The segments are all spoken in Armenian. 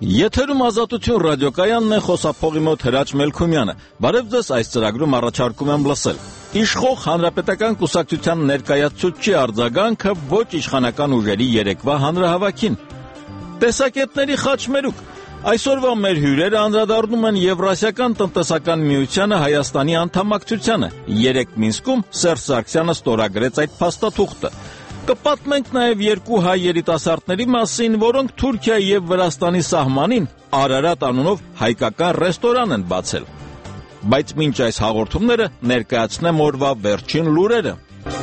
Եթերում Ազատություն ռադիոկայանն է, խոսափողի մոտ Հրաչ Մելքումյանը։ Բարև ձեզ, այս ծրագրում առաջարկում եմ լսել Իշխող Հանրապետական կուսակցության ներկայացուցչի արձագանքը ոչ իշխանական ուժերի երեկվա հանրահավաքին։ Տեսակետների խաչմերուկ։ Այսօրվա մեր հյուրերը անդրադառնում են Եվրասիական տնտեսական միությանը Հայաստանի անդամակցությանը։ Երեկ Մինսկում Սերժ Սարգսյանը ստորագրեց այդ փաստաթուղթը։ Կպատմենք նաև երկու հայ երիտասարդների մասին, որոնք Թուրքիայի և Վրաստանի սահմանին Արարատ անունով հայկական ռեստորան են բացել։ Բայց մինչ այս հաղորդումները ներկայացնեմ օրվա վերջին լուրերը։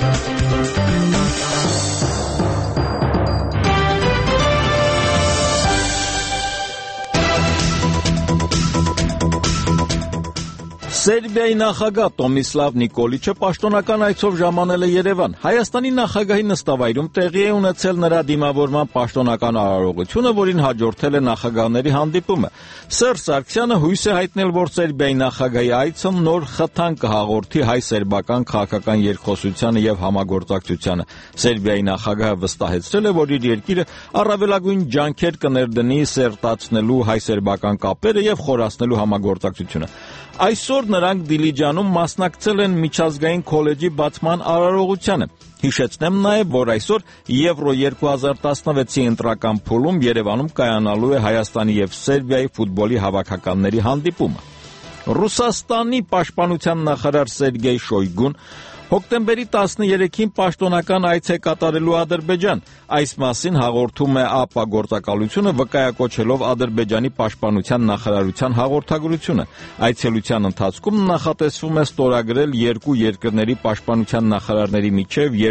Սերբիայի նախագահ Տոմիսլավ Նիկոլիչը պաշտոնական այցով ժամանել է Երևան։ Հայաստանի նախագահի նստավայրում տեղի է ունեցել նրա դիմավորման պաշտոնական արարողությունը, որին հաջորդել է նախագահների հանդիպումը։ Սերժ Սարգսյանը հույս է հայտնել, որ Սերբիայի նախագահի այցը նոր խթան կհաղորդի հայ-սերբական քաղաքական երկխոսությանը և համագործակցությանը։ Սերբիայի նախագահը վստահեցրել է, որ իր երկիրը առավելագույն ջանքեր կներդնի սերտացնելու հայ-սերբական կապերը և խորացնելու համագործակցությունը։ Այսօր նրանք Դիլիջանում մասնակցել են միջազգային քոլեջի բացման արարողությանը։ Հիշեցնեմ նաև, որ այսօր Եվրո 2016-ի ընտրական փուլում Երևանում կայանալու է Հայաստանի և Սերբիայի ֆուտբոլի հավաքականների հանդիպումը։ Ռուսաստանի պաշտպանության նախարար Սերգեյ Շոյգուն հոկտեմբերի 13-ին պաշտոնական այց է կատարելու Ադրբեջան։ Այս մասին հաղորդում է ԱՊԱ գործակալությունը, վկայակոչելով Ադրբեջանի պաշտպանության նախարարության հաղորդագրությունը։ Այցելության ընթացքում նախատեսվում է ստորագրել երկու երկրների պաշտպանության նախարարների միջև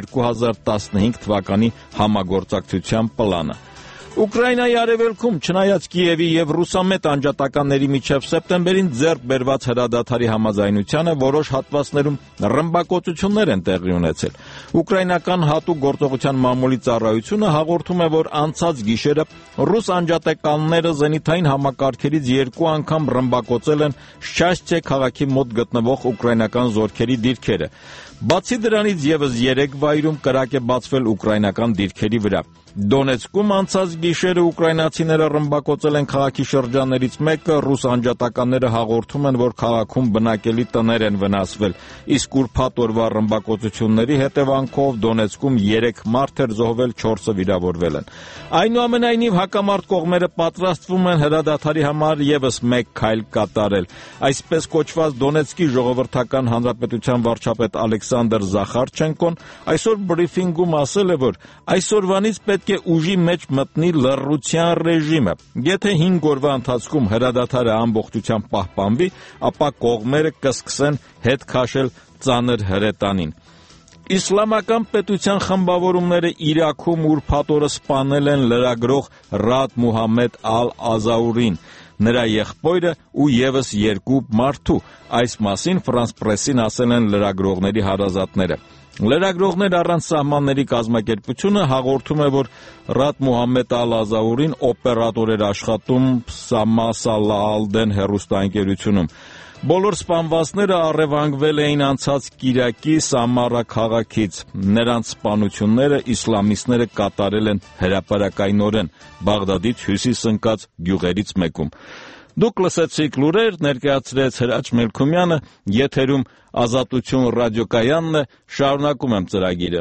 2015 թվականի համագործակցության պլանը։ Ուկրաինայի արևելքում, չնայած Կիևի և ռուսամետ անջատականների միջև սեպտեմբերին ձեռք բերված հրադադարի համաձայնությանը, որոշ հատվածներում ռմբակոծություններ են տեղի ունեցել։ Ուկրաինական հատուկ գործողության մամուլի ծառայությունը հաղորդում է, որ անցած գիշերը ռուս անջատականները զենիթային համակարգերից երկու անգամ ռմբակոծել են Շչասցե քաղաքի մոտ գտնվող ուկրաինական զորքերի դիրքերը։ Բացի դրանից ևս 3 վայրում կրակ է բացվել ուկրաինական դիրքերի վրա։ Դոնեցկում անցած գիշերը ուկրաինացիները ռմբակոծել են քաղաքի շրջաններից մեկը, ռուս անջատականները հաղորդում են, որ քաղաքում բնակելի տներ են վնասվել, իսկ ուրբաթ օրվա ռմբակոծությունների հետևանքով Դոնեցկում 3 մարդ էր զոհվել, 4-ը վիրավորվել են։ Այնուամենայնիվ հակամարտ կողմերը պատրաստվում են հրադադարի համար ևս մեկ քայլ կատարել։ Այսպես կոչված Դոնեցկի ժողովրդական հանրապետության վարչապետ Ալեքսանդր Զախարչենկոն այսօր բրիֆինգում ասել է, որ այսօրվանից պետք է ուժի մեջ մտնի լռության ռեժիմը։ Եթե 5 օրվա ընթացքում հրադադարը ամբողջությամբ պահպանվի, ապա կողմերը կսկսեն հետ քաշել ծանր հրետանին։ Իսլամական պետության խմբավորումները Իրաքում ուրբաթ օրը սպանել են լրագրող Ռադ Մուհամմեդ Ալ-Ազաուրին, նրա եղբայրը ու ևս 2 մարդու։ Այս մասին Ֆրանս Պրեսին ասել են լրագրողների հարազատները։ Լրագրողներ առանց սահմանների կազմակերպությունը հաղորդում է, որ Ռադ Մուհամմեդ Ալ-Ազաուրին օպերատոր էր աշխատում Սամա Սալահ Ալ-Դեն հեռուստաընկերությունում։ Բոլոր սպանվածները առևանգվել էին անցած կիրակի Սամարա քաղաքից։ Նրանց սպանությունները իսլամիստները կատարել են հրապարակայնորեն Բաղդադից հյուսիս ընկած գյուղերից մեկում։ Դուք լսեցիք լուրեր, ներկայացրեց Հրաչ Մելքումյանը, եթերում Ազատություն ռադիոկայանն է, շարունակում եմ ծրագիրը։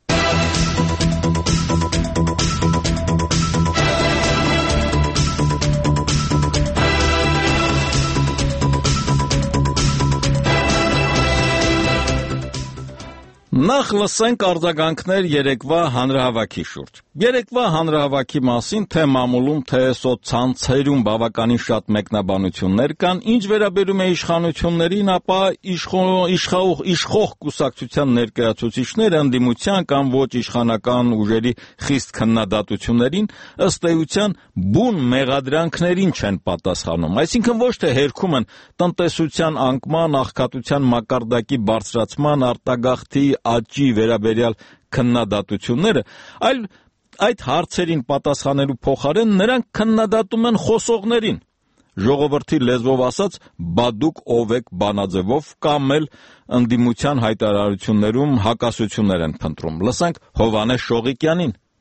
Նախ լսենք արձագանքներ երեկվա հանրահավաքի շուրջ։ Երեկվա հանրահավաքի մասին թե մամուլում, թե սոցցանցերում բավականին շատ մեկնաբանություններ կան, ինչ վերաբերում է իշխանություններին, ապա իշխող կուսակցության ներկայացուցիչները ընդդիմության կամ ոչ իշխանական ուժերի խիստ քննադատություններին ըստ էության բուն մեղադրանքներին չեն պատասխանում, այսինքն ոչ թե հերքում են տնտեսության անկման, աղքատության մակարդակի բարձրացման, արտագաղթի աճի վերաբերյալ քննադատությունները, այլ այդ հարցերին պատասխանելու փոխարեն նրանք քննադատում են խոսողներին։ Ժողովրդի լեզվով ասած, բադուկ ով եք բանաձևով կամ էլ ընդդիմության հայտարարություններում հակասություններ են փնտրում։ Լսենք Հովհաննես Շողիկյանին։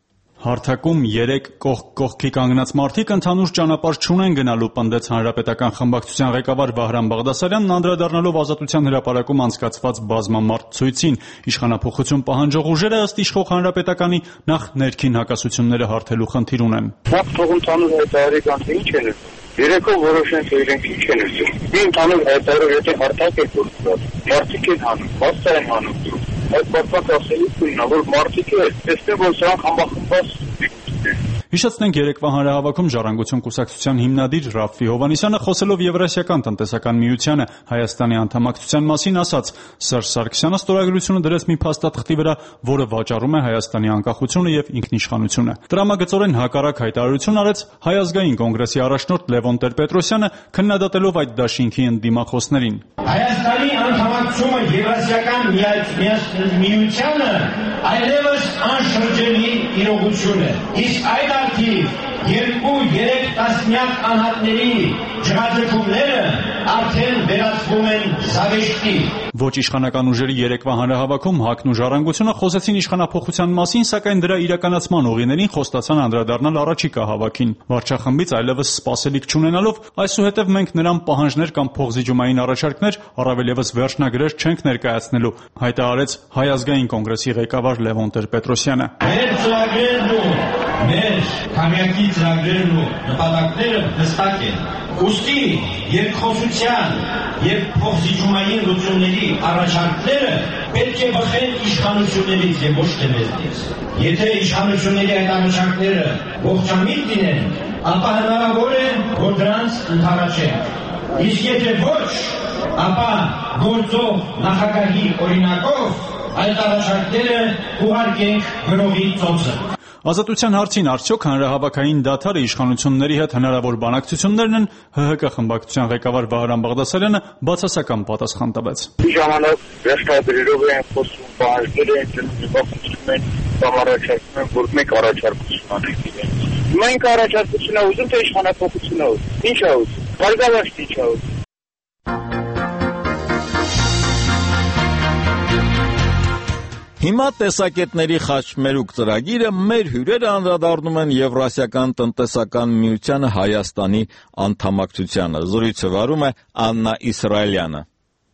Հարթակում 3 կողքի կանգնած մարդիկ ընդհանուր ճանապարհ չունեն գնալու, պնդեց Հանրապետական խմբակցության ղեկավար Վահրամ Բաղդասարյանն, անդրադառնալով Ազատության հրապարակում անցկացված բազմամարդ ցույցին։ Իշխանափոխություն պահանջող ուժերը ըստ իշխող Հանրապետականի նախ ներքին հակասությունները հարթելու խնդիր ունեն։ Ընդհանուր հայտարարական ինչ են։ Երեկո որոշենք իրենք ինչ են ասում։ Մի ընդհանուր հայտարարություն եթե հարթակ է գործած, մարդիկ են հանում, բացա են հանում։ Այդ պատմած ասելիքն է, որ մարդիկ է, տեսնեմ, որ սրանք համախմբված Հիշեցնենք երեկվա հանրահավաքում Ժառանգություն կուսակցության հիմնադիր Ռաֆֆի Հովհաննիսյանը խոսելով Եվրասիական տնտեսական միությանը Հայաստանի անդամակցության մասին ասաց. Սերժ Սարգսյանը ստորագրությունը դրեց մի փաստաթղթի վրա, որը վաճառում է Հայաստանի անկախությունը եւ ինքնիշխանությունը։ Տրամագծորեն հակառակ հայտարարություն արեց Հայ ազգային կոնգրեսի առաջնորդ Լևոն Տեր-Պետրոսյանը, քննադատելով այդ դաշինքի ընդդիմախոսներին։ Հայաստանի անդամակցումը Եվրասիական միությանը այլևս անշրջելի իրողություն է։ Իսկ այդ արդիվ 2-3 տասնյակ անհատների ջրաձգումները արդեն վերածվում են զավեշտի։ Ոչ իշխանական ուժերի երեկվա հանրահավաքում ՀԱԿ-ն ու Ժառանգությունը խոսեցին իշխանափոխության մասին, սակայն դրա իրականացման ուղիներին խոստացան անդրադառնալ առաջիկա հավաքին։ Վարչախմբից այլևս սպասելիք չունենալով, այսուհետև մենք նրան պահանջներ կամ փոխզիջումային առաջարկներ, առավել ևս վերջնագրեր չենք ներկայացնելու, հայտարարեց Հայ ազգային կոնգրեսի ղեկավար Լևոն Տեր-Պետրոսյանը։ Մեր ծրագրերն ու մեր քամյակի ծրագրերն ու նպատակները հստակ են։ Ուստի երկխոսության եւ փոխզիջումային լուծումների առաջարկները պետք է բխեն իշխանություններից եւ ոչ թե մեզնից։ Եթե իշխանությունների այդ առաջարկները ողջամիտ լինեն, ապա հնարավոր է, որ դրանց ընդառաջենք։ Իսկ եթե ոչ, ապա գործող նախագահի օրինակով այդ առաջարկները ուղարկենք գրողի ծոցը։ Ազատության հարցին արդյոք հանրահավաքային դադարը իշխանությունների հետ հնարավոր բանակցություններն են, ՀՀԿ խմբակցության ղեկավար Վահրամ Բաղդասարյանը բացասական պատասխան տվեց։ Մի ժամանակ վերջնագրերով են խոսում, պահանջներ են ծնվում են, համառաջարկում են, որ մենք առաջարկություն անենք։ Մենք առաջարկություն է ուզում, թե իշխանափոխություն է ուզում։ Ինչ է ուզում։ Բարգավաճ ինչ է ուզում։ Հիմա տեսակետների խաչմերուկ ծրագիրը մեր հյուրերը անդրադառնում են Եվրասիական տնտեսական միությանը Հայաստանի անդամակցությանը։ Զրույցը վարում է Աննա Իսրայելյանը։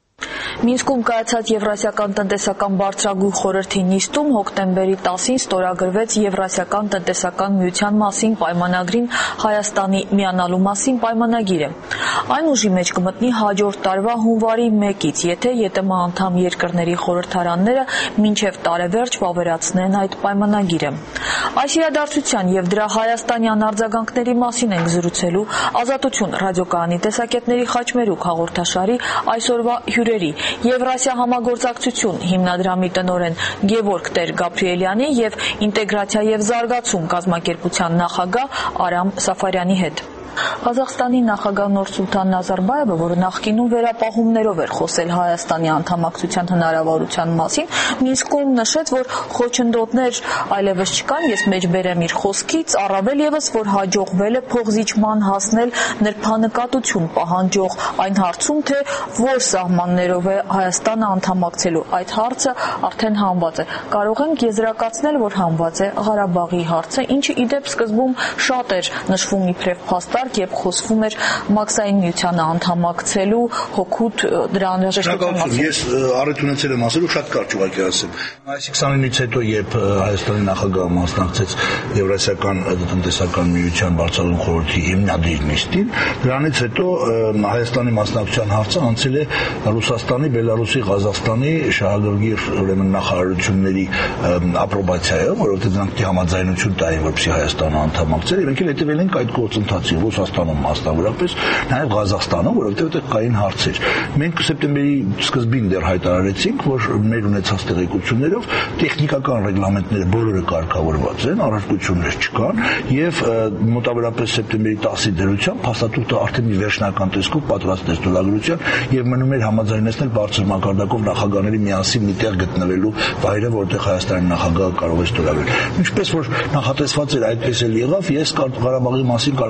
Մինսկում կայացած Եվրասիական տնտեսական բարձրագույն խորհրդի նիստում հոկտեմբերի 10-ին ստորագրվեց Եվրասիական տնտեսական միության մասին պայմանագրին Հայաստանի միանալու մասին պայմանագիրը։ Այն ուժի մեջ կմտնի հաջորդ տարվա հունվարի 1-ից, եթե ԵՏՄ անդամ երկրների խորհրդարանները մինչև տարեվերջ վավերացնեն այդ պայմանագիրը։ Այս իրադարձության եւ դրա հայաստանյան արձագանքների մասին ենք զրուցելու Ազատություն ռադիոկայանի տեսակետների խաչմերուկ հաղորդաշարի այսօրվա հյուրերի Եվրասիա համագործակցություն հիմնադրամի տնօրեն Գևորգ Տեր-Գաբրիելյանի եւ Ինտեգրացիա եւ զարգացում կազմակերպության նախագահ Արամ Սաֆարյանի հետ։ Ղազախստանի նախագահ Նուրսուլտան Նազարբաևը, որը նախկինում վերապահումներով էր խոսել Հայաստանի անդամակցության հնարավորության մասին, Մինսկում նշեց, որ խոչընդոտներ այլևս չկան, ես մեջբերեմ իր խոսքից, առավել ևս, որ հաջողվել է փոխզիջման հասնել նրբանկատություն պահանջող այն հարցում, թե որ սահմաններով է Հայաստանը անդամակցելու։ Այդ հարցը արդեն հանված է։ Կարող ենք եզրակացնել, որ հանված է Ղարաբաղի հարցը, ինչը իդեպ սկզբում շատ էր նշվում իբրև փաստարկ, երբ խոսվում էր Մաքսային միությանը անդամակցելու հօգուտ դրա անհրաժեշտության մասին։ Ես առիթ ունեցել եմ ասելու, շատ կարճ ուղղակի ասեմ։ Այս 29-ից հետո, երբ Հայաստանի նախագահը մասնակցեց Եվրասիական տնտեսական միության բարձրագույն խորհրդի հիմնադիր նիստին, դրանից հետո Հայաստանի մասնակցության հարցը անցել է Ռուսաստանի, Բելարուսի, Ղազախստանի շահագրգիռ ուրեմն նախարարությունների ապրոբացիայով, որովհետև դրանք համաձայնություն տային, որպեսզի Հայաստանը անդամակցեր, եւ եկել հետևել ենք այդ գործընթացին Ռուսաստանում մասնավորապես, նաև Ղազախստանում, որովհետև այդտեղ կային հարցեր։ Մենք սեպտեմբերի սկզբին դեռ հայտարարեցինք, որ մեր ունեցած տեղեկություններով տեխնիկական ռեգլամենտները բոլորը կարգավորված են, առարկություններ չկան, եւ մոտավորապես սեպտեմբերի 10-ի դրությամբ փաստաթուղթը արդեն մի վերջնական տեսքով պատրաստ է ստորագրության եւ մնում էր համաձայնեցնել բարձր մակարդակով նախագահների միասին միտեղ գտնվելու վայրը, որտեղ Հայաստանի նախագահը կարող է ստորագրել։ Ինչպես որ նախատեսված էր, այդպես էլ եղավ, ես Ղարաբաղի մասին կարող եմ ասել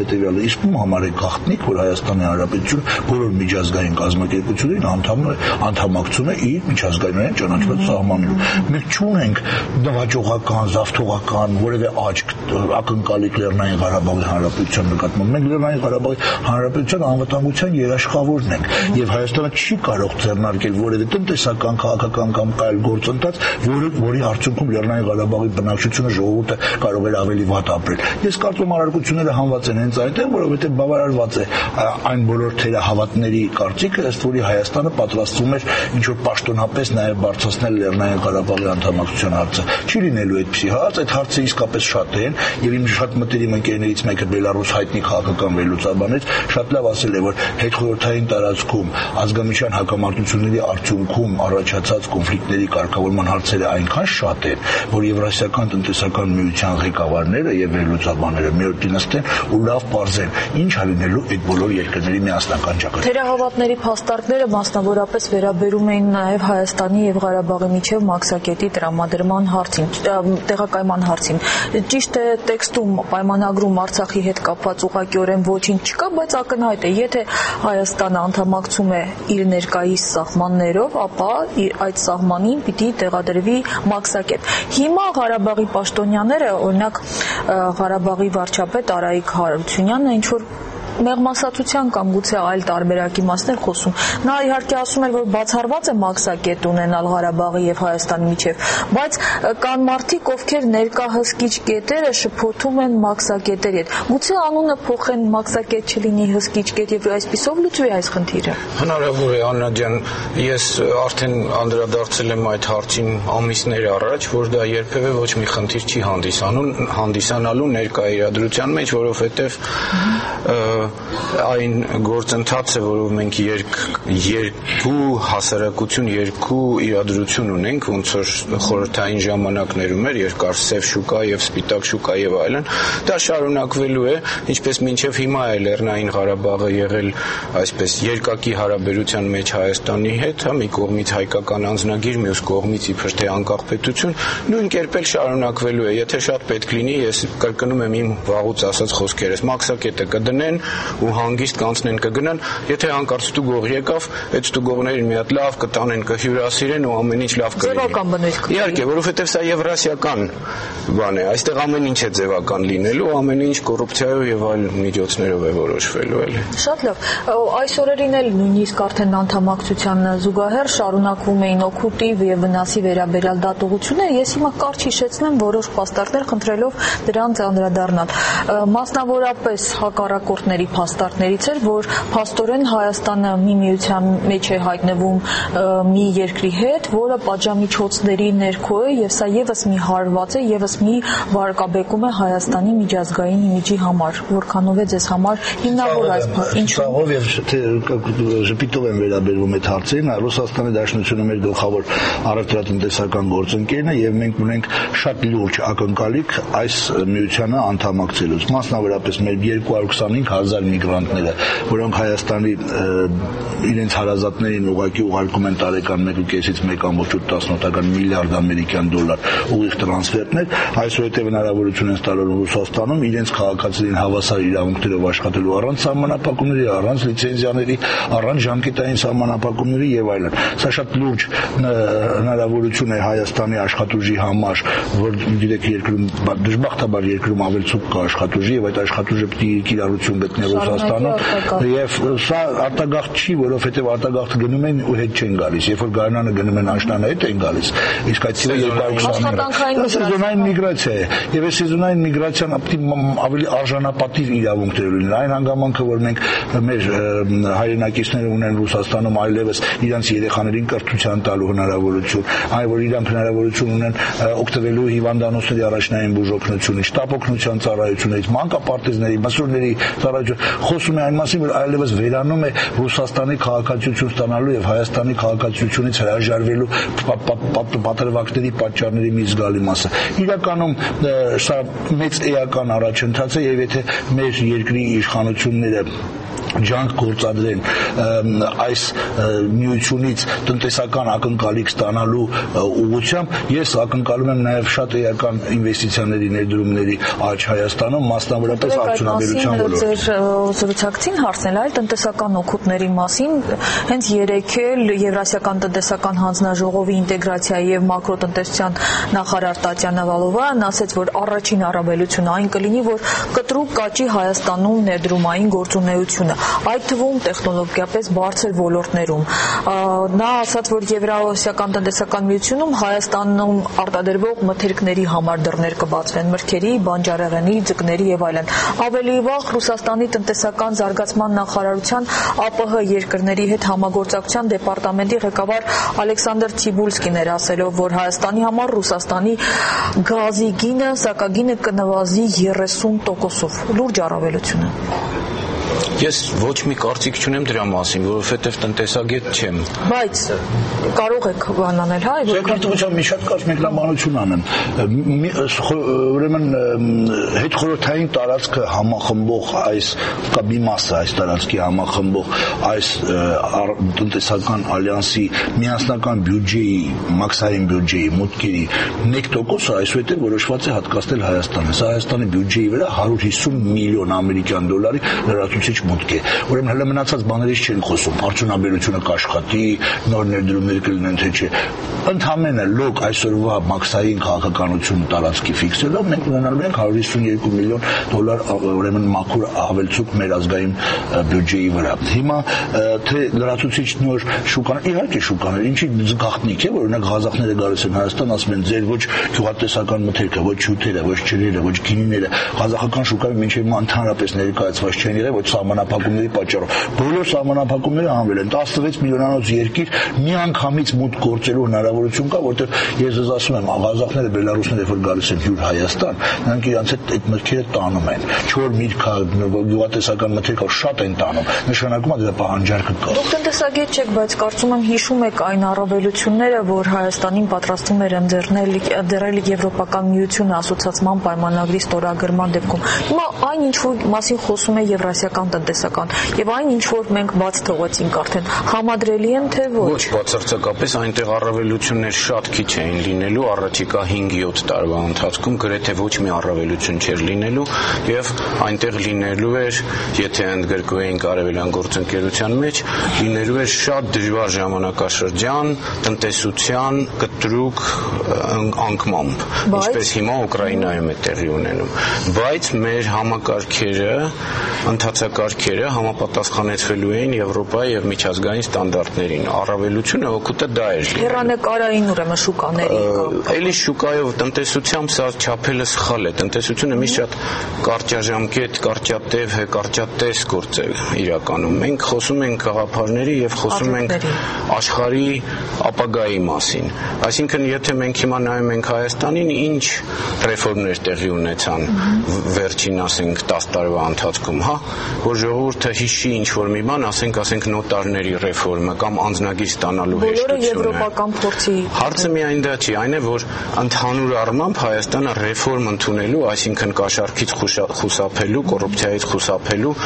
հետևյալը իսկում համար է գաղտնիք, որ Հայաստանի Հանրապետություն բոլոր միջազգային կազմակերպություններին անդամակցում է իր միջազգայինորեն ճանաչված սահմաններում։ Մենք չունենք նվաճողական, զավթողական որևէ աչք ակնկալիք Լեռնային Ղարաբաղի Հանրապետության նկատմամբ։ Մենք Լեռնային Ղարաբաղի Հանրապետության անվտանգության երաշխավորն ենք, եւ Հայաստանը չի կարող ձեռնարկել որևէ տնտեսական, քաղաքական կամ այլ գործընթաց, որի արդյունքում Լեռնային Ղարաբաղի բնակչությունը, ժողովուրդը կարող էր ավելի վատ ապրել։ Ես կարծում եմ առարկությունները հանված են հենց այնտեղ, որովհետեւ բավարարված է այն բոլոր թերահավատների կարծիքը, ըստ որի Հայաստանը պատրաստվում էր ինչ որ պաշտոնապես նաեւ բարձրացնել Լեռնային Ղարաբաղի անդամակցության հարցը։ Չի լինելու այդպիսի հարց, այդ հարցը իսկապես շատ են, եւ իմ շատ մտերիմ ընկերներից մեկը Բելարուս հայտնի քաղաքական վերլուծաբանից շատ լավ ասել է, որ հետխորհրդային տարածքում ազգամիջյան հակամարտությունների արդյունքում առաջացած կոնֆլիկտների կարգավորման հարցերը այնքան շատ են, որ Եվրասիական տնտեսական միության ղեկավարները եւ վերլուծաբանները մի օր դինաստեն ու լավ բարձեն ինչ լինելու այդ բոլոր երկրների միասնական ճակատագրի։ Թերահավատների փաստարկները մասնավորապես վերաբերում էին նաեւ Հայաստանի եւ Ղարաբաղի միջև մաքսակետի տրամադրման հարցին, տեղակայման հարցին։ Ճիշտ է, տեքստում պայմանագրում Արցախի հետ կապված ուղղակիորեն ոչինչ չկա, բայց ակնհայտ է, եթե Հայաստանը անդամակցում է իր ներկայիս սահմաններով, ապա այդ սահմանին պիտի տեղադրվի մաքսակետ։ Հիմա Ղարաբաղի պաշտոնյաները, օրինակ Ղարաբաղի վարչապետ Արայիկ Հարությունյանը ինչ որ մեղմասացության կամ գուցե այլ տարբերակի մասներ խոսում։ Նա իհարկե ասում էր, որ բացառված է մաքսակետ ունենալ Ղարաբաղի եւ Հայաստանի միջև, բայց կան մարդիկ, ովքեր ներկա հսկիչ կետերը շփոթում են մաքսակետերի հետ։ Գուցե անունը փոխեն, մաքսակետ չլինի հսկիչ կետ եւ այսպիսով լուծվի այս խնդիրը։ Հնարավոր է, Աննա ջան, ես արդեն անդրադարձել եմ այդ հարցին ամիսներ առաջ, որ դա երբևէ ոչ մի խնդիր չի հանդիսանալու ներկա իրադրության մեջ, որովհետեւ այն գործընթացը, որով մենք երկու հասարակություն, երկու իրադրություն ունենք, ոնց որ խորհրդային ժամանակներում էր, երկար սև շուկա եւ սպիտակ շուկա եւ այլն, դա շարունակվելու է, ինչպես մինչեւ հիմա է Լեռնային Ղարաբաղը եղել այսպես երկակի հարաբերության մեջ Հայաստանի հետ, մի կողմից հայկական անձնագիր, մյուս կողմից իբր թե անկախ պետություն, նույն կերպ էլ շարունակվելու է, եթե շատ պետք լինի, ես կրկնում եմ իմ վաղուց ասած խոսքերս, մաքսակետը կդնեն ու հանգիստ կանցնեն կգնան, եթե հանկարծ ստուգող եկավ, այդ ստուգողներին մի հատ լավ կտանեն, կհյուրասիրեն ու ամեն ինչ լավ կլինի։ Իհարկե, որովհետև սա եվրասիական բան է, այստեղ ամեն ինչ է ձևական լինելու, ամեն ինչ կոռուպցիայով եւ այլ միջոցներով է որոշվելու էլի։ Շատ լավ։ Այս օրերին էլ նույնիսկ արդեն անդամակցության զուգահեռ շարունակվում էին օգուտիվ եւ վնասի վերաբերյալ դատողություններ։ Ես հիմա կարճ հիշեցնեմ որոշ փաստարկներ, խնդրելով դրանց անդրադառնալ։ Մասնավորապես հակառակորդների փաստարկներից էր, որ փաստորեն Հայաստանը մի միության մեջ է հայտնվում մի երկրի հետ, որը պատժամիջոցների ներքո է եւ սա եւս մի հարված է, եւս մի վարկաբեկում է Հայաստանի միջազգային իմիջի համար, որքանով է ձեզ համար հիմնավոր այս ինչու։ Եվ ժպիտով են վերաբերվում այդ հարցին, Ռուսաստանի Դաշնությունը մեր գլխավոր առևտրատնտեսական գործընկերն է եւ մենք ունենք շատ լուրջ ակնկալիք այս միությանը անդամակցելուց, մասնավորապես մեր 225,000 միգրանտները, որոնք Հայաստանի իրենց հարազատներին ուղղակի ուղարկում են տարեկան 1.5-ից 1.8 միլիարդ ամերիկյան դոլար ուղիղ տրանսֆերներ, այսուհետև հնարավորություն են ստանալու Ռուսաստանում իրենց քաղաքացիներին հավասար իրավունքներով աշխատելու առանց սահմանափակումների, առանց լիցենզիաների, առանց ժամկետային սահմանափակումների եւ այլն։ Սա շատ լուրջ հնարավորություն է Հայաստանի աշխատուժի համար, որ գիտեք երկրում դժբախտաբար երկրում ավելցուկ կա աշխատուժի եւ այդ աշխատուժը պիտի կիրառություն գտնի Ռուսաստանում եւ սա արտագաղթ չի, որովհետեւ արտագաղթ գնում են ու հետ չեն գալիս, երբ որ գարնանը գնում են աշնանը հետ են գալիս, իսկ այդ սեզոնային միգրացիա է եւ այս սեզոնային միգրացիան ավելի արժանապատիվ իրավունքներ ունեն, այն հանգամանքը, որ մենք մեր հայրենակիցները ունեն Ռուսաստանում այլևս իրանց երեխաներին կրթության տալու հնարավորություն, այն որ իրանք հնարավորություն ունեն օգտվելու հիվանդանոցների առաջնային բուժօգնությունից, շտապ օգնության ծառայություններից, մանկապարտեզների, մսուրների ծառայություն, խոսում է այն մասին, որ այլևս վերանում է Ռուսաստանի քաղաքացիություն ստանալու եւ Հայաստանի քաղաքացիությունից հրաժարվելու պատրվակների պատճառների մի զգալի մասը։ Իրականում սա մեծ էական առաջընթաց է եւ եթե մեր երկրի իշխանությունները ջանք գործադրեն այս միությունից տնտեսական ակնկալիք ստանալու ուղղությամբ, ես ակնկալում եմ նաև շատ էական ինվեստիցիաների ներդրումների աճ Հայաստանում, մասնավորապես արդյունաբերության ոլորտում։ Ձեր զրուցակցին հարցնել այլ տնտեսական օգուտների մասին, հենց երեկ էլ Եվրասիական տնտեսական հանձնաժողովի ինտեգրացիայի եւ մակրոտնտեսության նախարար Տատյանա Վալովան ասաց, որ առաջին առավելությունը այն կլինի, որ կտրուկ կաճի Հայաստանում ներդրումային գործունեությունը, այդ թվում տեխնոլոգիապես բարձր ոլորտներում։ Նա ասաց, որ Եվրասիական տնտեսական միությունում Հայաստանում արտադրվող մթերքների համար դռներ կբացվեն, մրգերի, բանջարեղենի, ձկների եւ այլն։ Ավելի վաղ Ռուսաստանի տնտեսական զարգացման նախարարության ԱՊՀ երկրների հետ համագործակցության դեպարտամենտի ղեկավար Ալեքսանդր Ցիբուլսկին էր ասելով, որ Հայաստանի համար Ռուսաստանի գազի գինը, սակագինը կնվազի 30%-ով։ Լուրջ առավելություն է։ Ես ոչ մի կարծիք չունեմ դրա մասին, որովհետև տնտեսագետ չեմ։ Բայց կարող եք բանանել, հա, Ձերքարտուղությամբ մի շատ կարճ մեկնաբանություն անեմ։ Ուրեմն հետխորհրդային տարածքը համախմբող այս կամ մի մասը այս տարածքի համախմբող այս տնտեսական ալյանսի միասնական բյուջեի, մաքսային բյուջեի մուտքերի 1%-ը այսուհետև որոշված է հատկացնել Հայաստանը։ Սա Հայաստանի բյուջեի վրա 150 միլիոն ամերիկյան դոլարի լրացուցիչ մուտք է։ Ուրեմն հələ մնացած բաներից չեն խոսում, արդյունաբերությունը կաշխատի, նոր ներդրումներ կլինեն, թե չէ։ Ընդհանրապես լոկ այսօրվա մաքսային քաղաքականությունը տարածքի ֆիքսելով մենք ունենալու ենք 152 միլիոն դոլար ուրեմն մաքուր ավելցուկ մեր ազգային բյուջեի վրա։ Հիմա թե լրացուցիչ նոր շուկաներ, իհարկե շուկաներ, ինչի գաղտնիք է, որ օրինակ ղազախները գալիս են Հայաստան, ասում են ձեր ոչ գյուղատնտեսական մթերքը, ոչ հյութերը, ոչ ջրերը, ոչ գինիները ղազախական շուկայում մինչև հիմա ընդհանրապես ներկայացված չեն եղել, ոչ սահմանափակումների պատճառով։ Բոլոր սահմանափակումները հանվել են։ 16 միլիոնանոց երկիր միանգամից մուտք գործելու հնարավորություն կա, որտեղ ես ձեզ ասում եմ, ղազախները, բելարուսները, որ գալիս են հյուր Հայաստան, նրանք իրանց այդ մտքերը տանում են։ Չոր միրգ, գյուղատնտեսական մթերքը շատ են տանում։ Նշանակում է դրա պահանջարկը կա։ Դուք տնտեսագետ չեք, բայց կարծում եմ հիշում եք այն առավելությունները, որ Հայաստանին պատրաստվում էր ընդդրել Եվրոպական միությունը ասոցիացման պայմանագրի ստորագրման դեպքում։ Հիմա այն ինչ որ մասին խոսում է Եվրասիական տնտեսական եւ այն ինչ որ մենք բաց թողեցինք արդեն համադրելի են թե ոչ։ Ոչ, բացարձակապես այնտեղ առավելություններ շատ քիչ էին լինելու առաջիկա 5-7 տարվա ընթացքում, գրեթե ոչ մի առավելություն չէր լինելու եւ այնտեղ լինելու էր, եթե ընդգրկվեինք արևելյան գործընկերության մեջ, լինելու էր շատ դժվար ժամանակաշրջան տնտեսության կտրուկ անկմամբ, ինչպես հիմա Ուկրաինայում է տեղի ունենում։ Բայց մեր համակարգերը, ընթացակարգերը համապատասխանեցվելու էին Եվրոպայի եւ միջազգային ստանդարտներին։ Առավելությունը օգուտը դա էր։ Հեռանկարային ուրեմն շուկաների կա։ Էլի շուկայով տնտեսությամբ սա չափելը սխալ է։ Տնտեսությունը միշտ շատ կարճաժամկետ, կարճատև, կարճատես գործ է իրականում։ Մենք խոսում ենք գաղափարների եւ խոսում ենք աշխարհի ապագայի մասին։ Այսինքն, եթե մենք հիմա նայում ենք Հայաստանին, ինչ ռեֆորմներ տեղի ունեցան վերջին, ասենք, 10 տարվա ընթացքում, հա, որ ժողովուրդը հիշի ինչ որ մի բան, ասենք նոտարների ռեֆորմը կամ անձնագիր ստանալու հեշտությունը։ Բոլորը եվրոպական փորձի։ Հարցը միայն դա չի, այն է, որ ընդհանուր առմամբ Հայաստանը ռեֆորմ ընդունելու, այսինքն կաշառքից խուսափելու, կոռուպցիայից խուսափելու,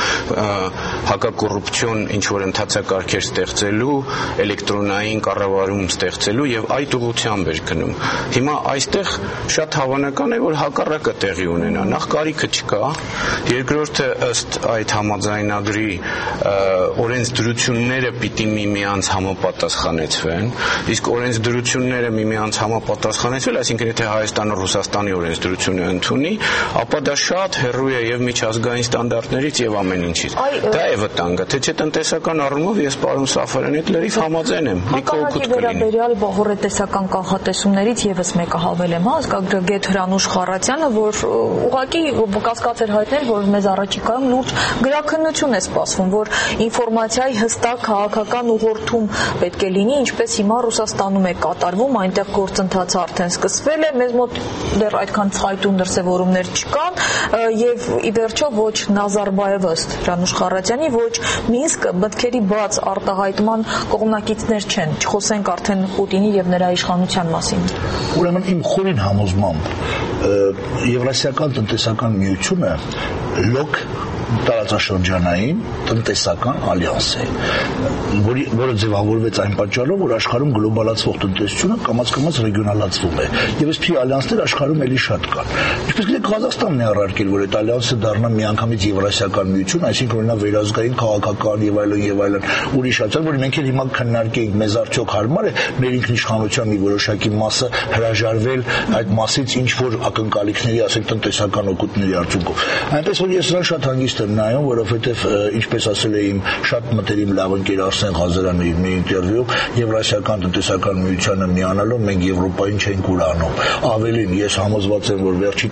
հակակոռուպցիոն ինչ որ ընթացակարգեր ստեղծելու, էլեկտրոնային կառավարում ստեղծելու եւ այդ ուղղությամբ էր գնում։ Հիմա այստեղ շատ հավանական է, որ հակառակը տեղի ունենա։ Նախ կարիքը չկա, երկրորդը ըստ այդ համաձայնագրի օրենսդրությունները պիտի միմյանց համապատասխանեցվեն, իսկ օրենսդրությունները միմյանց համապատասխանեցվել, այսինքն եթե Հայաստանը Ռուսաստանի օրենսդրությունը ընդունի, ապա դա շատ հեռու է եւ միջազգային ստանդարտներից եւ ամեն ինչից։ Դա է վտանգը, թե չէ տնտեսական առումով ես պարոն Սաֆարյանի հետ լրիվ համաձայն եմ։ Հակառակի վերաբերյալ հորետեսական կանխատեսումներից եւս մեկը հավելեմ, հա, ազգագրագետ Հրանուշ Խառատյանը, որ ուղղակի կասկած էր հայտնել, որ մեզ առաջիկայում լուրջ գրաքննություն է սպասվում, որ ինֆորմացիայի հստակ քաղաքական ուղղորդում պետք է լինի, ինչպես հիմա Ռուսաստանում է կատարվում, այնտեղ գործընթացը արդեն սկսվել է, մեզ մոտ դեռ այդքան ցայտուն դրսևորումներ չկան եւ ի վերջո ոչ Նազարբաևը ըստ Հրանուշ Խառատյանի, ոչ Մինսկը մտքերի բաց արտահայտման կողմնակիցներ չեն, չխոսենք արդեն Պուտինի եւ նրա իշխանության մասին։ Ուրեմն իմ խորին համոզմամբ Եվրասիական տնտեսական միությունը լոկ տարածաշրջանային տնտեսական ալյանս է, որը ձևավորվեց այն պատճառով, որ աշխարհում գլոբալացվող տնտեսությունը կամաց-կամաց ռեգիոնալացվում է, եւ այսպիսի ալյանսներ աշխարհում էլի շատ կան։ Ինչպես գիտեք, Ղազախստանն է առարկել, որ այդ ալյանսը դառնա միանգամից Եվրասիական միություն, այսինքն օրինակ վերազգային քաղաքական եւ այլն, ուրիշ հացար, որ մենք էլ հիմա քննարկենք, մեզ արդյոք հարմար է մեր ինքնիշխանության մի որոշակի մասը հրաժարվել այդ մասից ինչ որ ակնկալիքների, ասենք տնտեսական օգուտների արդյունքով։ Այնպես որ ես նրան շատ հանգիստ եմ նայում, որովհետեւ ինչպես ասել է իմ շատ մտերիմ լավ ընկեր Արսեն Ղազարյանը իր մի ինտերվյուում, Եվրասիական տնտեսական միությանը միանալով մենք Եվրոպային չենք ուրանում։ Ավելին, ես համոզված եմ, որ վերջի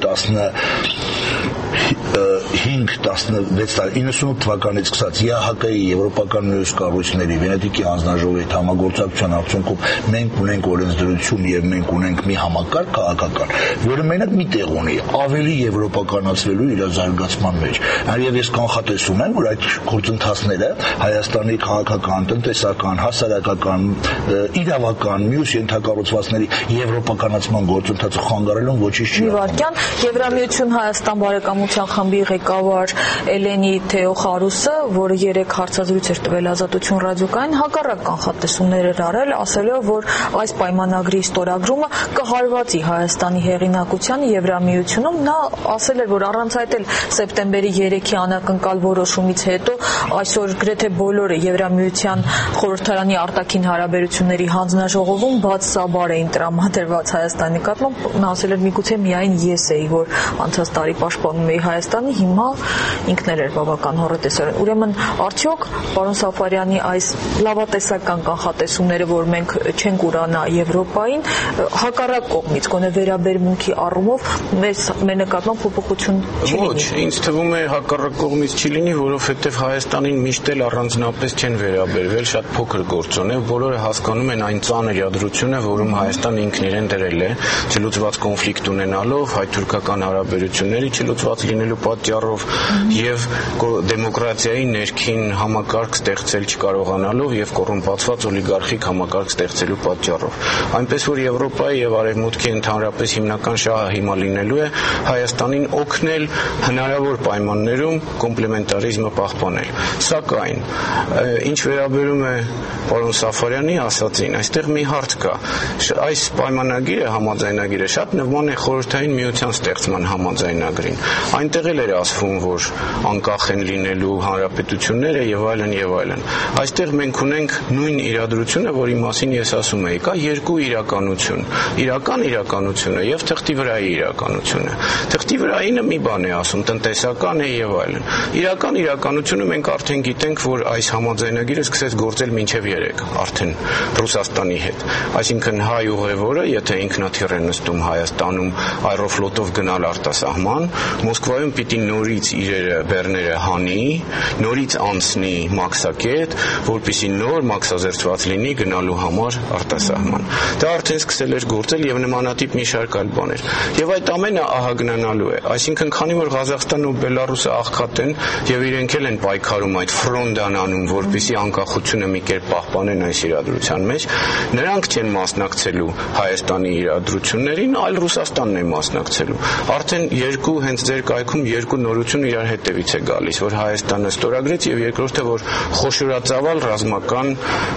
98 թվականից սկսած ԵԱՀԿ-ի եվրոպական մյուս կառույցների Վենետիկի հանձնաժողովի հետ համագործակցության արդյունքում մենք ունենք օրենսդրություն եւ մենք ունենք մի համակարգ քաղաքական, որը մենակ մի տեղ ունի, ավելի եվրոպականացվելու իր զարգացման մեջ։ Այլև ես կանխատեսում եմ, որ այդ գործընթացները Հայաստանի քաղաքական, տնտեսական, հասարակական, իրավական, մյուս ենթակառուցվածքների եվրոպականացման գործընթացը խանգարելուն ոչինչ չի։ Նիվարքյան, Եվրամիություն Հայաստան բարեկամության խմբի ղեկավար Էլենի Թեոխարուսը, որը 3 հարցազրույց էր տվել Ազատություն ռադիոկային, հակառակ կանխատեսումներ էր արել, ասելով, որ այս պայմանագրի ստորագրումը կհարվածի Հայաստանի հեղինակությանը Եվրամիությունում։ Նա ասել էր, որ առանց այդ էլ սեպտեմբերի 3-ի անակնկալ որոշումից հետո այսօր գրեթե բոլորը Եվրամիության խորհրդարանի արտաքին հարաբերությունների հանձնաժողովում բաց սաբար էին տրամադրված Հայաստանի նկատմամբ։ Նա ասել էր, միգուցե միայն ես էի, որ անցած տարի պաշտպանում էի Հայաստանի, հիմա ինքն էր բավական հոռետեսորեն։ Ուրեմն արդյոք պարոն Սաֆարյանի այս լավատեսական կանխատեսումները, որ մենք չենք ուրանա Եվրոպային, հակառակ կողմից գոնե վերաբերմունքի առումով մեր նկատմամբ փոփոխություն չի լինի։ Ոչ, ինձ թվում է հակառակ կողմից չի լինի, որովհետև Հայաստանին միշտ էլ առանձնապես չեն վերաբերվել, շատ փոքր գործոն է, բոլորը հասկանում են այն ծանր իրադրությունը, որում Հայաստանը ինքն իրեն դրել է, չլուծված կոնֆլիկտ ունենալով, հայ-թուրքական հարաբերությունների չլուծված լինելու պատճառով եւ դեմոկրատիայի ներքին համակարգ ստեղծել չկարողանալով եւ կոռումպացված օլիգարխիկ համակարգ ստեղծելու պատճառով։ Այնպես որ Եվրոպայի եւ Արևմուտքի ընդհանրապես հիմնական շահը հիմա լինելու է Հայաստանին օգնել հնարավոր պայմաններում կոմպլեմենտարիզմը պահպանել։ Սակայն ինչ վերաբերում է պարոն Սաֆարյանի ասածին, այստեղ մի հարց կա։ Այս պայմանագիրը, համաձայնագիրը շատ նման է խորհրդային միության ստեղծման համաձայնագրին։ Այնտեղ էլ էր ասվում, որ անկախ են լինելու հանրապետությունները եւ այլն եւ այլն։ Այստեղ մենք ունենք նույն իրադրությունը, որի մասին ես ասում էի, կա երկու իրականություն։ Իրական իրականությունը եւ թղթի վրայի իրականությունը։ Թղթի վրայինը մի բան է ասում, տնտեսական է եւ այլն։ Իրական իրականությունը մենք արդեն գիտենք, որ այս համաձայնագիրը սկսեց գործել մինչեւ 3 արդեն Ռուսաստանի հետ։ Այսինքն հայ ուղևորը, եթե ինքնաթիռ է նստում Հայաստանում Aeroflot-ով գնալ արտասահման, Մոսկվայում պիտի նորից իրերը բեռները հանի, նորից անցնի մաքսակետ, որպեսզի նոր մաքսազերծված լինի գնալու համար արտասահման։ Դա արդեն սկսել էր գործել եւ նմանատիպ մի շարք այլ բաներ։ Եվ այդ ամենը ահագնանալու է։ Այսինքն, քանի որ Ղազախստանն ու Բելարուսը աղքատ են եւ իրենք էլ են պայքարում այդ ֆրոնդան անում, որպեսզի անկախությունը մի կերպ պահպանեն այս իրադրության մեջ, նրանք չեն մասնակցելու Հայաստանի իրադրություններին, այլ Ռուսաստանն է մասնակցելու։ Արդեն հենց ձեր կայքում երկու նորություն իրար հետևից է գալիս, որ Հայաստանը ստորագրեց եւ երկրորդը, որ խոշորածավալ ռազմական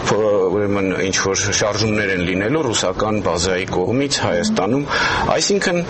ուրեմն ինչ որ շարժումներ են լինելու ռուսական բազայի կողմից Հայաստանում։ Այսինքն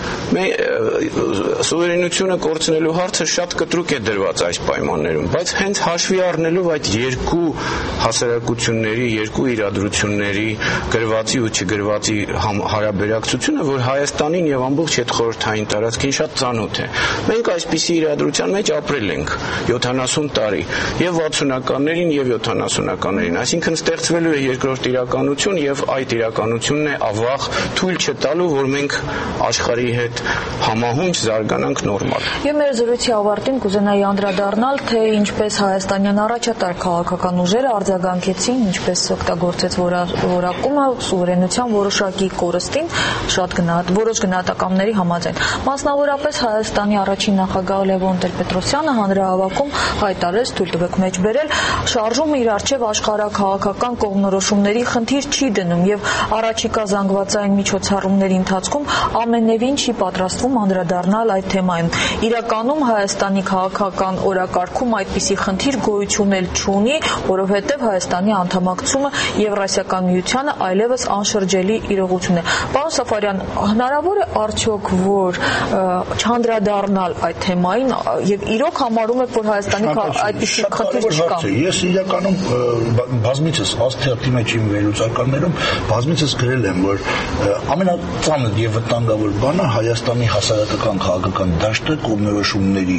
սուվերենությունը կորցնելու հարցը շատ կտրուկ է դրված այս պայմաններում, բայց հենց հաշվի առնելով այդ երկու հասարակությունների, երկու իրադրությունների գրվածի ու չգրվածի հարաբերակցությունը, որ Հայաստանին եւ ամբողջ այդ խորհրդային տարածքին շատ ծանոթ է։ Մենք այսպիսի իրադրության մեջ ապրել ենք 70 տարի եւ 60-ականներին եւ 70-ականներին, այսինքն ստեղծվելու է երկրորդ իրականություն եւ այդ իրականությունն է ավաղ թույլ չտալու, որ մենք աշխարհի հետ համահունչ զարգանանք նորմալ։ Եվ մեր զրույցի ավարտին կուզենայի անդրադառնալ, թե ինչպես հայաստանյան առաջատար քաղաքական ուժերը արձագանքեցին, ինչպես օգտագործեց որակումը սուվերենության որոշակի կորստին որոշ գնահատականների համաձայն։ Մասնավորապես Հայաստանի առաջին առաջին նախագահ Լևոն Տեր-Պետրոսյանը հանրահավաքում հայտարարեց, թույլ տվեք մեջ բերել, շարժումը իր առջև աշխարհաքաղաքական կողմնորոշումների խնդիր չի դնում եւ առաջիկա զանգվածային միջոցառումների ընթացքում ամենևին չի պատրաստվում անդրադառնալ այդ թեմային։ Իրականում Հայաստանի քաղաքական օրակարգում այդպիսի խնդիր գոյություն էլ չունի, որովհետեւ Հայաստանի անդամակցումը Եվրասիական միությանը այլևս անշրջելի իրողություն է։ Պարոն Սաֆարյան, հնարավոր է արդյոք, որ չանդրադառնալ այդ թեմային եւ իրոք համարում եք, որ Հայաստանի այդպիսի խնդիր չկա։ Ես իրականում բազմիցս աստիճանի մեջ իմ վերլուծականներում բազմիցս գրել եմ, որ ամենածանր եւ վտանգավոր բանը Հայաստանի հասարակական քաղաքական դաշտը կողմնորոշումների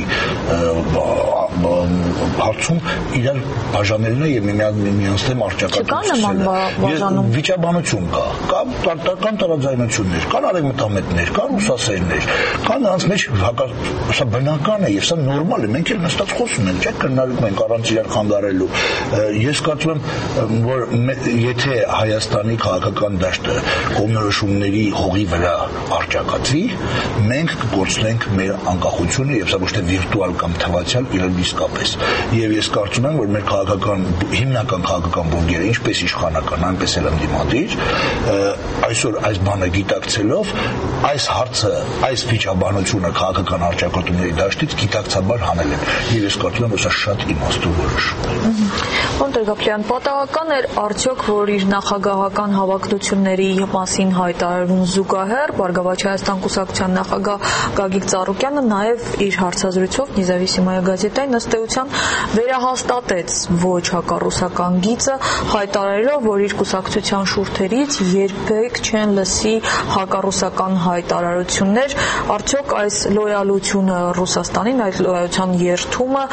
հարցում իրար բաժանելն է եւ միմյանց դեմ արճակատում։ Վիճաբանություն կա, կան տարաձայնություններ, կան արևմտամետներ, կան ռուսասերներ, կան նրանց մեջ սա բնական է եւ սա նորմալ է։ Մենք էլ նստած խոսում ենք, չէ՞, քննարկում ենք առանց իրար խանգարելու։ Ես կարծում եմ, որ եթե Հայաստանի քաղաքական դաշտը կողմնորոշումների հողի վրա արճակատվի, մենք կկորցնենք մեր անկախությունը եւ սա ոչ թե վիրտուալ կամ թվացial, այլ իսկապես։ Եվ ես կարծում եմ, որ մեր քաղաքական հիմնական քաղաքական բուրգերը, ինչպես իշխանական, այնպես էլ ընդդիմադիր, այսօր այս բանը գիտակցելով, այս հարցը, այս վիճաբանությունը քաղաքական արճակատումների դաշտից գիտակցաբար հանել են։ Եվ ես կարծում եմ, որ սա շատ իմաստով որոշում է։ Պարոն Տեր-Գաբրելյան, պատահական էր արդյոք, որ իր նախագահական հավակնությունների մասին հայտարարուն զուգահեռ Բարգավաճ Հայաստան կուսակցության նախագահ Գագիկ Ծառուկյանը նաև իր հարցազրույցով Նեզավիսիմայա գազետային ըստ էության վերահաստատեց ոչ հակառուսական գիծը, հայտարարելով, որ իր կուսակցության շուրթերից երբեք չեն լսի հակառուսական հայտարարություններ։ Արդյոք այս լոյալությունը Ռուսաստանին, այդ լոյալության երթումը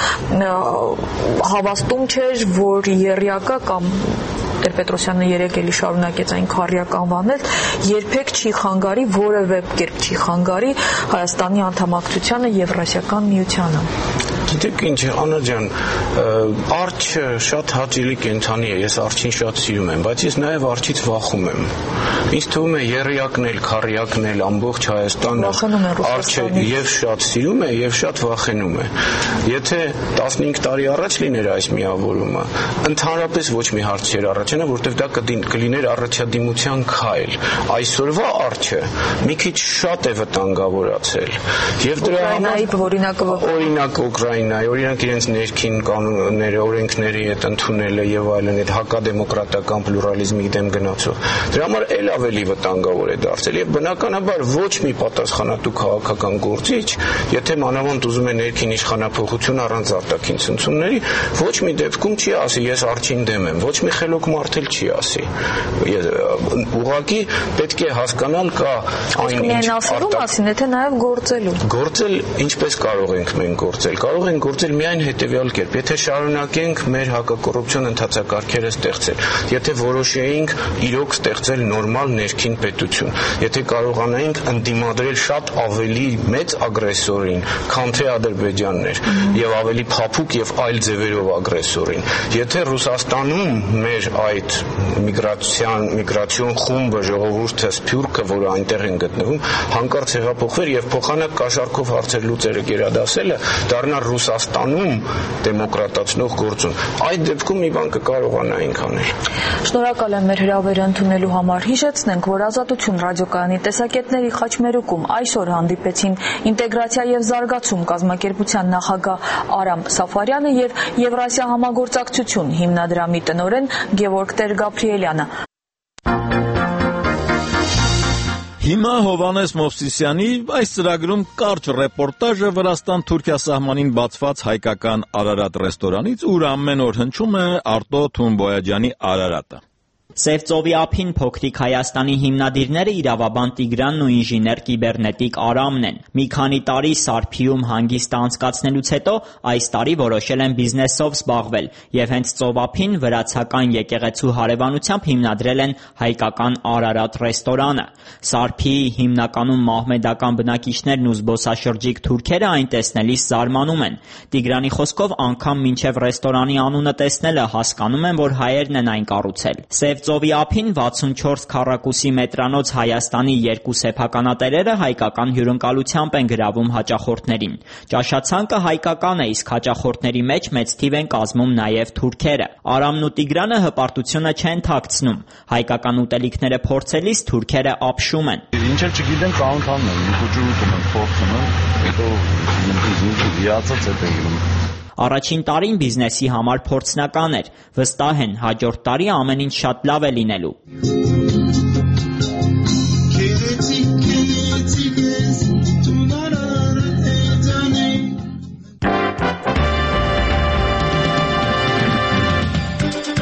հավաստում չէր, որ եռյակը կամ Տեր-Պետրոսյանը երեք էլի շարունակեց այն քարյակ անվանել, երբեք չի խանգարի, որևէ կերպ չի խանգարի Հայաստանի անդամակցությանը Եվրասիական միությանը։ Գիտեք ինչ, Աննա ջան, արջը շատ հաճելի կենդանի է, ես արջին շատ սիրում եմ, բայց ես նաև արջից վախում եմ։ Ինձ թվում է եռյակն էլ, քառյակն էլ, ամբողջ Հայաստանը արջը եւ շատ սիրում է եւ շատ վախենում է։ Եթե 15 տարի առաջ լիներ այս միավորումը, ընդհանրապես ոչ մի հարց չէր առաջանա, որովհետեւ դա կլիներ առաջադիմության քայլ։ Այսօրվա արջը մի քիչ շատ է վտանգավորացել։ Եվ դրա համար օրինակ Ուկրաինայի, օրինակ իրենց ներքին կանոնները, օրենքների հետ ընդունելը եւ այլն, այդ հակադեմոկրատական պլուրալիզմի դեմ գնացող։ Դրա համար էլ ավելի վտանգավոր է դարձել եւ բնականաբար ոչ մի պատասխանատու քաղաքական գործիչ, եթե մանավանդ ուզում է ներքին իշխանափոխություն առանց արտաքին ցնցումների, ոչ մի դեպքում չի ասի ես արջին դեմ եմ, ոչ մի խելոք մարդ էլ չի ասի։ Ուղղակի պետք է հասկանալ կա այն ինչ ասելու մասին, եթե նաեւ գործելու։ Գործել ինչպես կարող ենք մենք գործել։ Կարող ենք գործել միայն հետեւյալ կերպ, եթե շարունակենք մեր հակակոռուպցիոն ընթացակարգերը ստեղծել, եթե որոշեինք իրոք ստեղծել նորմալ ներքին պետություն, եթե կարողանայինք ընդդիմադրել շատ ավելի մեծ ագրեսորին, քան թե Ադրբեջանն էր, եւ ավելի փափուկ եւ այլ ձևերով ագրեսորին, եթե Ռուսաստանում մեր այդ միգրացիոն խումբը, ժողովուրդը, սփյուռքը, որը այնտեղ են գտնվում, հանկարծ հեղափոխվեր եւ փոխանակ կաշառքով հարցեր լուծերը գերադասելը դառնա Ռուսաստանում դեմոկրատացնող գործուն։ Այդ դեպքում մի բան կկարողանայինք անել։ Շնորհակալ եմ մեր հրավերը ընդունելու համար։ Հիշեցնենք, որ Ազատություն ռադիոկայանի տեսակետների խաչմերուկում այսօր հանդիպեցին Ինտեգրացիա եւ զարգացում կազմակերպության նախագահ Արամ Սաֆարյանը եւ Եվրասիա համագործակցություն հիմնադրամի տնօրեն Գևորգ Տեր-Գաբրիելյանը։ Հիմա Հովհաննես Մովսիսյանի այս ծրագրում կարճ ռեպորտաժը Վրաստան-Թուրքիա սահմանին բացված հայկական Արարատ ռեստորանից, ուր ամեն օր հնչում է Արտո Թումբոյաջյանի Արարատը։ Սև ծովի ափին փոքրիկ Հայաստանի հիմնադիրները իրավաբան Տիգրանն ու ինժեներ կիբեռնետիկ Արամն են։ Մի քանի տարի Սարփիում հանգիստ անցկացնելուց հետո այս տարի որոշել են բիզնեսով զբաղվել եւ հենց ծով ափին վրացական եկեղեցու հարևանությամբ հիմնադրել են հայկական Արարատ ռեստորանը։ Սարփիի հիմնականում մահմեդական բնակիչներն ու զբոսաշրջիկ թուրքերը այն տեսնելիս զարմանում են։ Տիգրանի խոսքով անգամ մինչև ռեստորանի անունը տեսնելը հասկանում են, որ հայերն են այն կառուցել։ Սև ծովի ափին 64 քառակուսի մետրանոց Հայաստանի երկու սեփականատերերը հայկական հյուրընկալությամբ են գրավում հաճախորդներին։ Ճաշացանկը հայկական է, իսկ հաճախորդների մեջ մեծ թիվ են կազմում նաև թուրքերը։ Արամն ու Տիգրանը հպարտությունը չեն թաքցնում։ Հայկական ուտելիքները փորձելիս թուրքերը ապշում են։ Ինչ էլ չգիտեմ, կանթանն են, ուտում են, փորձում են, հետո հիացած է տեղում։ Առաջին տարին բիզնեսի համար փորձնական էր։ Վստահ են, հաջորդ տարի ամեն ինչ շատ լավ է լինելու։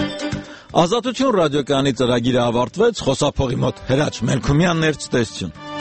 Ազատություն ռադիոկայանի ծրագիրը ավարտվեց, խոսափողի մոտ Հրաչ Մելքումյանն էր, ցտեսություն։